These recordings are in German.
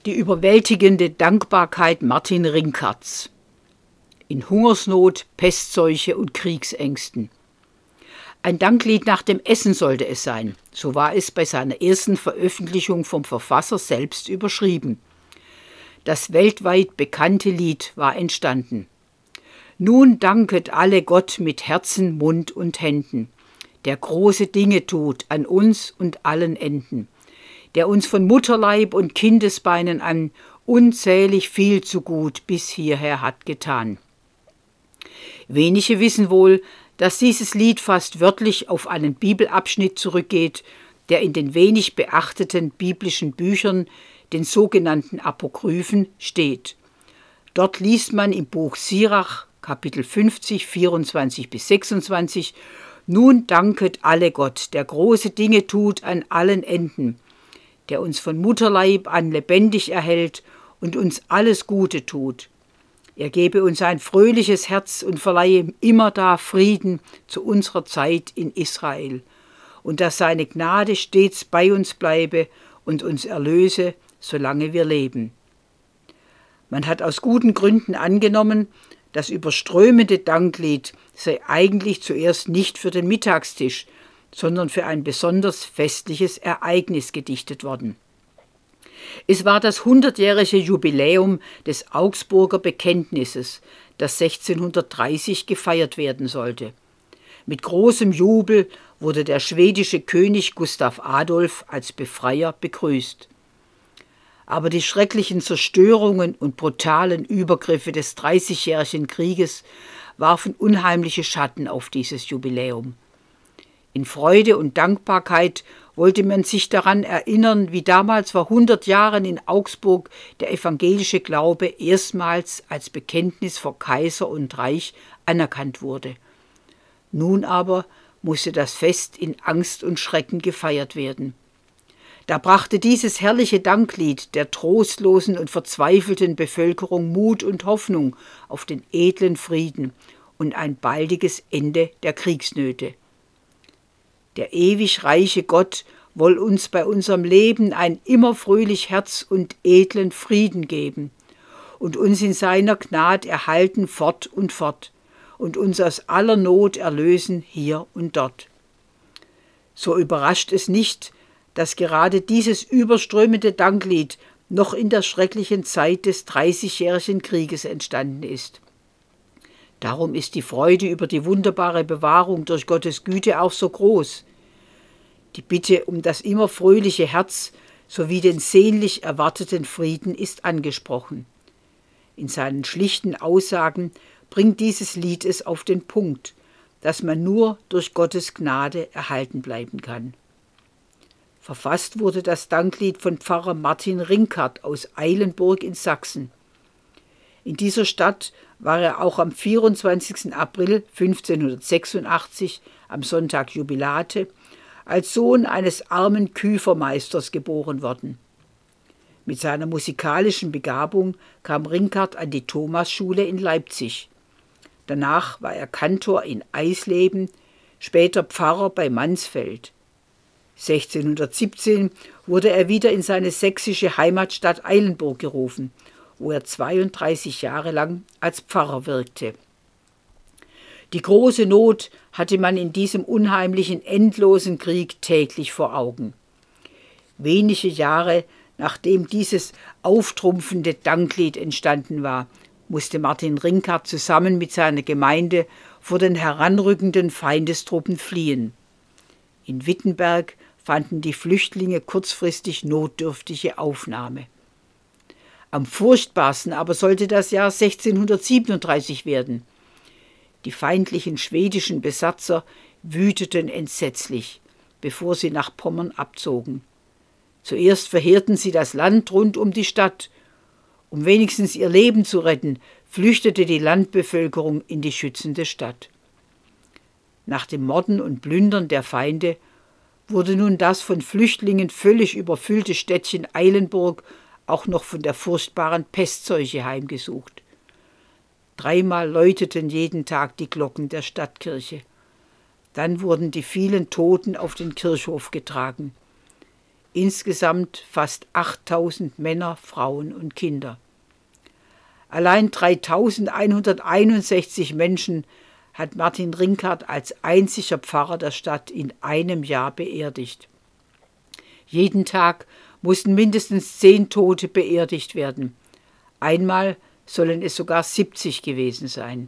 Die überwältigende Dankbarkeit Martin Rinkarts. In Hungersnot, Pestseuche und Kriegsängsten. Ein Danklied nach dem Essen sollte es sein. So war es bei seiner ersten Veröffentlichung vom Verfasser selbst überschrieben. Das weltweit bekannte Lied war entstanden. Nun danket alle Gott mit Herzen, Mund und Händen, der große Dinge tut an uns und allen Enden, der uns von Mutterleib und Kindesbeinen an unzählig viel zu gut bis hierher hat getan. Wenige wissen wohl, dass dieses Lied fast wörtlich auf einen Bibelabschnitt zurückgeht, der in den wenig beachteten biblischen Büchern, den sogenannten Apokryphen, steht. Dort liest man im Buch Sirach, Kapitel 50, 24 bis 26, nun danket alle Gott, der große Dinge tut an allen Enden, der uns von Mutterleib an lebendig erhält und uns alles Gute tut. Er gebe uns ein fröhliches Herz und verleihe immerdar Frieden zu unserer Zeit in Israel, und dass seine Gnade stets bei uns bleibe und uns erlöse, solange wir leben. Man hat aus guten Gründen angenommen, das überströmende Danklied sei eigentlich zuerst nicht für den Mittagstisch, sondern für ein besonders festliches Ereignis gedichtet worden. Es war das 100-jährige Jubiläum des Augsburger Bekenntnisses, das 1630 gefeiert werden sollte. Mit großem Jubel wurde der schwedische König Gustav Adolf als Befreier begrüßt. Aber die schrecklichen Zerstörungen und brutalen Übergriffe des Dreißigjährigen Krieges warfen unheimliche Schatten auf dieses Jubiläum. In Freude und Dankbarkeit wollte man sich daran erinnern, wie damals vor 100 Jahren in Augsburg der evangelische Glaube erstmals als Bekenntnis vor Kaiser und Reich anerkannt wurde. Nun aber musste das Fest in Angst und Schrecken gefeiert werden. Da brachte dieses herrliche Danklied der trostlosen und verzweifelten Bevölkerung Mut und Hoffnung auf den edlen Frieden und ein baldiges Ende der Kriegsnöte. Der ewig reiche Gott woll uns bei unserem Leben ein immer fröhlich Herz und edlen Frieden geben und uns in seiner Gnad erhalten fort und uns aus aller Not erlösen hier und dort. So überrascht es nicht, dass gerade dieses überströmende Danklied noch in der schrecklichen Zeit des Dreißigjährigen Krieges entstanden ist. Darum ist die Freude über die wunderbare Bewahrung durch Gottes Güte auch so groß. Die Bitte um das immer fröhliche Herz sowie den sehnlich erwarteten Frieden ist angesprochen. In seinen schlichten Aussagen bringt dieses Lied es auf den Punkt, dass man nur durch Gottes Gnade erhalten bleiben kann. Verfasst wurde das Danklied von Pfarrer Martin Rinkart aus Eilenburg in Sachsen. In dieser Stadt war er auch am 24. April 1586, am Sonntag Jubilate, als Sohn eines armen Küfermeisters geboren worden. Mit seiner musikalischen Begabung kam Rinkart an die Thomasschule in Leipzig. Danach war er Kantor in Eisleben, später Pfarrer bei Mansfeld. 1617 wurde er wieder in seine sächsische Heimatstadt Eilenburg gerufen, wo er 32 Jahre lang als Pfarrer wirkte. Die große Not hatte man in diesem unheimlichen, endlosen Krieg täglich vor Augen. Wenige Jahre nachdem dieses auftrumpfende Danklied entstanden war, musste Martin Rinkart zusammen mit seiner Gemeinde vor den heranrückenden Feindestruppen fliehen. In Wittenberg fanden die Flüchtlinge kurzfristig notdürftige Aufnahme. Am furchtbarsten aber sollte das Jahr 1637 werden. Die feindlichen schwedischen Besatzer wüteten entsetzlich, bevor sie nach Pommern abzogen. Zuerst verheerten sie das Land rund um die Stadt. Um wenigstens ihr Leben zu retten, flüchtete die Landbevölkerung in die schützende Stadt. Nach dem Morden und Plündern der Feinde wurde nun das von Flüchtlingen völlig überfüllte Städtchen Eilenburg auch noch von der furchtbaren Pestseuche heimgesucht. 3-mal läuteten jeden Tag die Glocken der Stadtkirche. Dann wurden die vielen Toten auf den Kirchhof getragen. insgesamt fast 8000 Männer, Frauen und Kinder. Allein 3161 Menschen hat Martin Rinckart als einziger Pfarrer der Stadt in einem Jahr beerdigt. Jeden Tag mussten mindestens 10 Tote beerdigt werden. Einmal sollen es sogar 70 gewesen sein.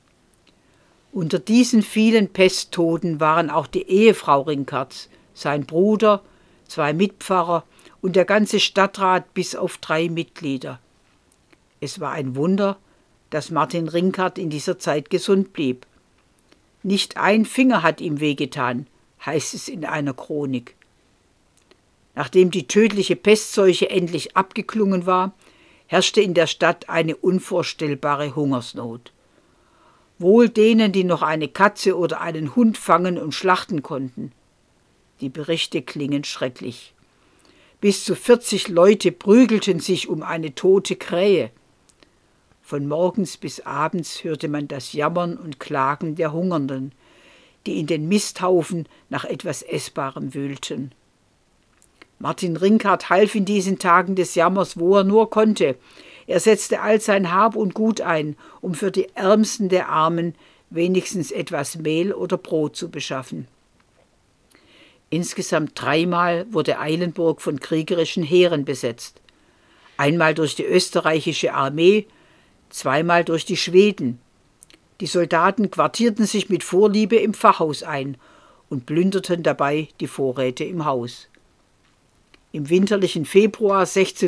Unter diesen vielen Pesttoten waren auch die Ehefrau Rinckarts, sein Bruder, 2 Mitpfarrer und der ganze Stadtrat bis auf 3 Mitglieder. Es war ein Wunder, dass Martin Rinckart in dieser Zeit gesund blieb. Nicht ein Finger hat ihm wehgetan, heißt es in einer Chronik. Nachdem die tödliche Pestseuche endlich abgeklungen war, herrschte in der Stadt eine unvorstellbare Hungersnot. Wohl denen, die noch eine Katze oder einen Hund fangen und schlachten konnten. Die Berichte klingen schrecklich. Bis zu 40 Leute prügelten sich um eine tote Krähe. Von morgens bis abends hörte man das Jammern und Klagen der Hungernden, die in den Misthaufen nach etwas Essbarem wühlten. Martin Rinckart half in diesen Tagen des Jammers, wo er nur konnte. Er setzte all sein Hab und Gut ein, um für die Ärmsten der Armen wenigstens etwas Mehl oder Brot zu beschaffen. Insgesamt 3-mal wurde Eilenburg von kriegerischen Heeren besetzt. Einmal durch die österreichische Armee, 2-mal durch die Schweden. Die Soldaten quartierten sich mit Vorliebe im Pfarrhaus ein und plünderten dabei die Vorräte im Haus. Im winterlichen Februar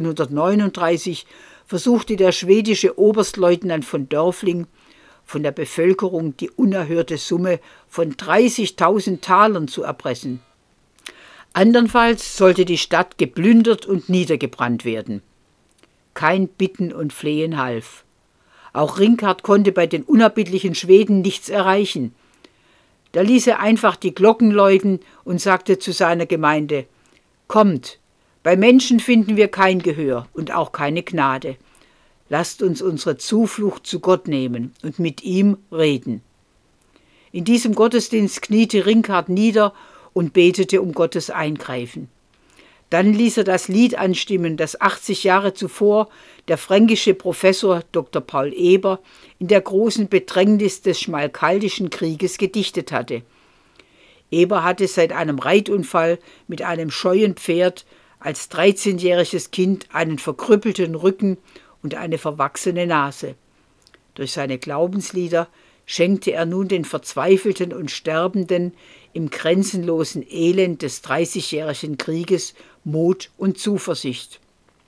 1639 versuchte der schwedische Oberstleutnant von Dörfling, von der Bevölkerung die unerhörte Summe von 30.000 Talern zu erpressen. Andernfalls sollte die Stadt geplündert und niedergebrannt werden. Kein Bitten und Flehen half. Auch Rinckart konnte bei den unerbittlichen Schweden nichts erreichen. Da ließ er einfach die Glocken läuten und sagte zu seiner Gemeinde: »Kommt, bei Menschen finden wir kein Gehör und auch keine Gnade. Lasst uns unsere Zuflucht zu Gott nehmen und mit ihm reden.« In diesem Gottesdienst kniete Rinckart nieder und betete um Gottes Eingreifen. Dann ließ er das Lied anstimmen, das 80 Jahre zuvor der fränkische Professor Dr. Paul Eber in der großen Bedrängnis des Schmalkaldischen Krieges gedichtet hatte. Eber hatte seit einem Reitunfall mit einem scheuen Pferd als 13-jähriges Kind einen verkrüppelten Rücken und eine verwachsene Nase. Durch seine Glaubenslieder schenkte er nun den Verzweifelten und Sterbenden im grenzenlosen Elend des 30-jährigen Krieges Mut und Zuversicht.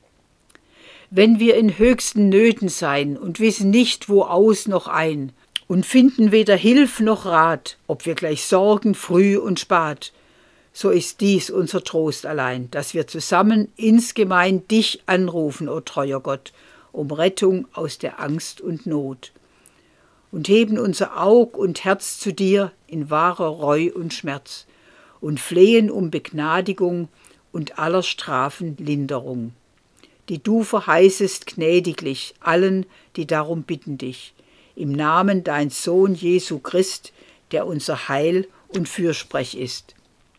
Wenn wir in höchsten Nöten sein und wissen nicht, wo aus noch ein, und finden weder Hilf noch Rat, ob wir gleich sorgen, früh und spat, so ist dies unser Trost allein, dass wir zusammen insgemein dich anrufen, o treuer Gott, um Rettung aus der Angst und Not. Und heben unser Aug und Herz zu dir in wahrer Reu und Schmerz und flehen um Begnadigung und aller Strafen Linderung, die du verheißest gnädiglich allen, die darum bitten dich, im Namen dein Sohn Jesu Christ, der unser Heil und Fürsprech ist.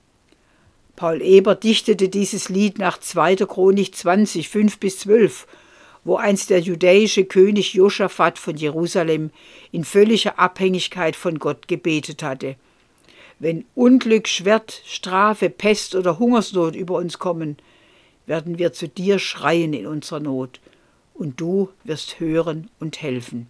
Paul Eber dichtete dieses Lied nach 2. Chronik 20, 5-12, wo einst der judäische König Josaphat von Jerusalem in völliger Abhängigkeit von Gott gebetet hatte: Wenn Unglück, Schwert, Strafe, Pest oder Hungersnot über uns kommen, werden wir zu dir schreien in unserer Not, und du wirst hören und helfen.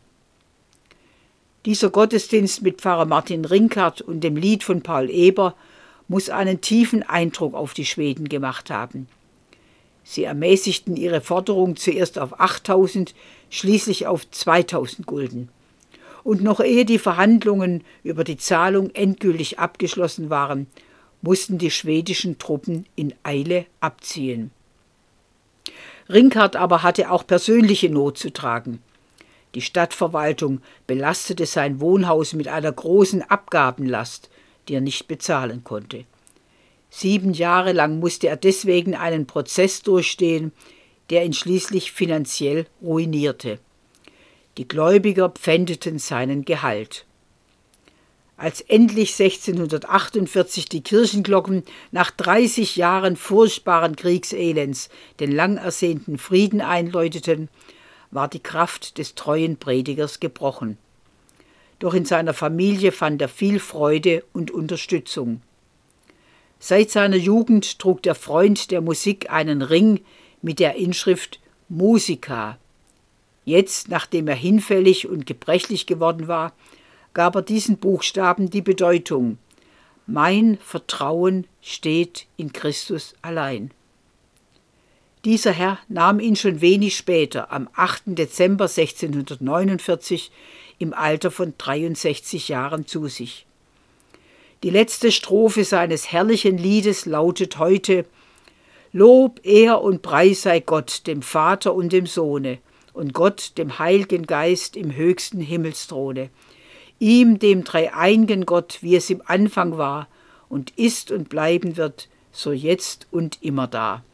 Dieser Gottesdienst mit Pfarrer Martin Rinckart und dem Lied von Paul Eber muss einen tiefen Eindruck auf die Schweden gemacht haben. Sie ermäßigten ihre Forderung zuerst auf 8.000, schließlich auf 2.000 Gulden. Und noch ehe die Verhandlungen über die Zahlung endgültig abgeschlossen waren, mussten die schwedischen Truppen in Eile abziehen. Rinckart aber hatte auch persönliche Not zu tragen. Die Stadtverwaltung belastete sein Wohnhaus mit einer großen Abgabenlast, die er nicht bezahlen konnte. 7 Jahre lang musste er deswegen einen Prozess durchstehen, der ihn schließlich finanziell ruinierte. Die Gläubiger pfändeten seinen Gehalt. Als endlich 1648 die Kirchenglocken nach 30 Jahren furchtbaren Kriegselends den lang ersehnten Frieden einläuteten, war die Kraft des treuen Predigers gebrochen. Doch in seiner Familie fand er viel Freude und Unterstützung. Seit seiner Jugend trug der Freund der Musik einen Ring mit der Inschrift Musica. Jetzt, nachdem er hinfällig und gebrechlich geworden war, gab er diesen Buchstaben die Bedeutung: Mein Vertrauen steht in Christus allein. Dieser Herr nahm ihn schon wenig später, am 8. Dezember 1649, im Alter von 63 Jahren zu sich. Die letzte Strophe seines herrlichen Liedes lautet heute: Lob, Ehr und Preis sei Gott, dem Vater und dem Sohne, und Gott, dem Heiligen Geist, im höchsten Himmelsthrone. Ihm, dem dreieinigen Gott, wie es im Anfang war und ist und bleiben wird, so jetzt und immerdar.